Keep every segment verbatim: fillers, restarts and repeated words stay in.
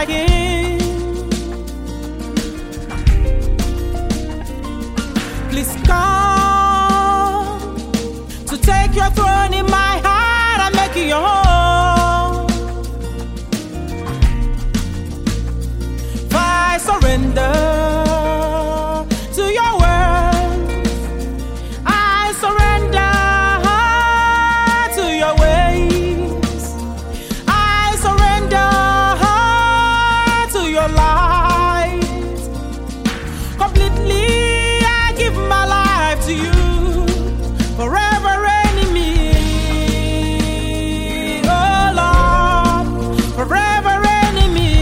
my King. Please come to take your throne in my heart and make it your home. For I surrender to your word. I surrender to your ways. I surrender to your light. Completely I give my life to you. Forever reigning me, oh Lord, forever reigning me.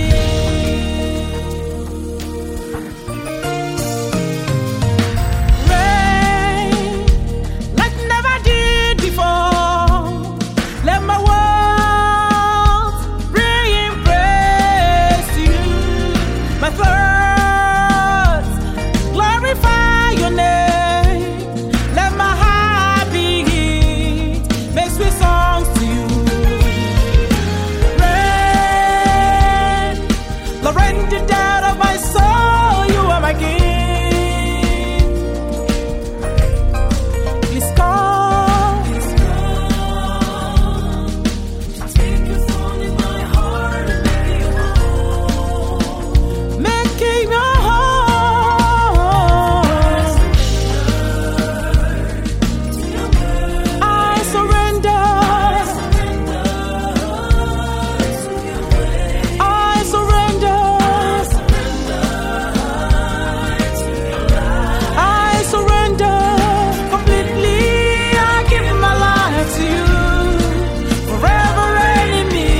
Reign like never did before. Let my world bring praise to you. My thoughts glorify your name. Let my heart beat, make sweet songs to you. Rain, Lord, rain the down of my soul. You are my King. Please come, take your throne in my heart and make it home. Make it your home. I surrender. I surrender. I surrender completely. I give my life to you. Forever reigning me,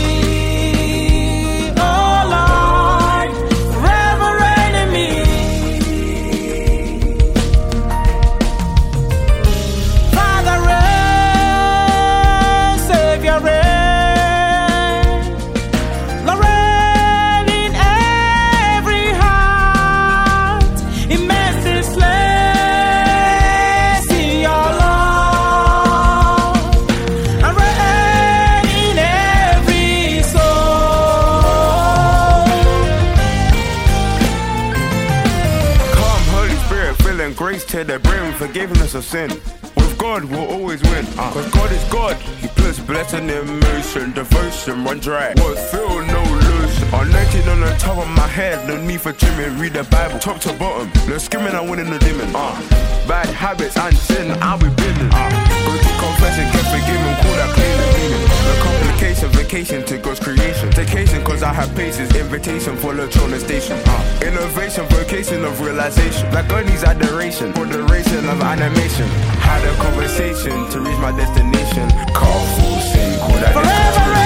oh Lord, forever reigning me. Father reign, Savior reign, Lord reign in every heart. Immerse this place in your love, and reign in every soul. Come, Holy Spirit, filling grace to the brim, forgiveness of sin. With God, we'll always win. Uh. Cause God is God. He puts blessing in motion, devotion, run dry. What feel no lotion. Anointing on the top of my head, no need for trimming. Read the Bible, top to bottom. No skimming, I win in the dimming. Uh. Bad habits and sin, I'll be binning. Uh. Go to confession, get forgiven, call that clean and cleaning. No complication, vacation to God's creation. Vacation cause I have patience, invitation for the throne station. Uh. Innovation, vocation of realization. Like God needs adoration, for the racing of animation. Had a conversation to reach my destination. Call full sin, call that Forever